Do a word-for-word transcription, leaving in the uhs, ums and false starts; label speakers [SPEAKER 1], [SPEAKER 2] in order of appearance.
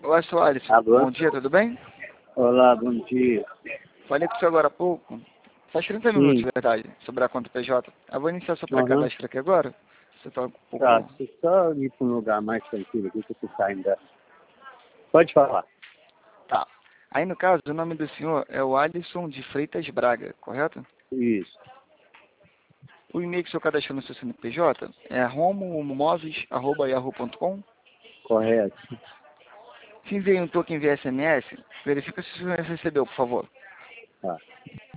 [SPEAKER 1] Olá, seu Alisson.
[SPEAKER 2] Alô?
[SPEAKER 1] Bom dia, tudo bem?
[SPEAKER 2] Olá, bom dia.
[SPEAKER 1] Falei com o senhor agora há pouco, faz trinta
[SPEAKER 2] Sim.
[SPEAKER 1] minutos, de verdade, sobre a conta P J. Eu vou iniciar seu
[SPEAKER 2] Uhum.
[SPEAKER 1] pré-cadastro aqui agora. Você está um pouco...
[SPEAKER 2] Tá, deixa eu só ir para um lugar mais tranquilo aqui que eu tô saindo. Pode falar.
[SPEAKER 1] Tá. Aí, no caso, o nome do senhor é o Alisson de Freitas Braga, correto?
[SPEAKER 2] Isso,
[SPEAKER 1] O e-mail que o senhor cadastrou no seu C N P J é romumoves arroba yahoo ponto com.
[SPEAKER 2] correto.
[SPEAKER 1] Se enviei um token via S M S, verifica se o senhor recebeu, por favor.
[SPEAKER 2] Tá.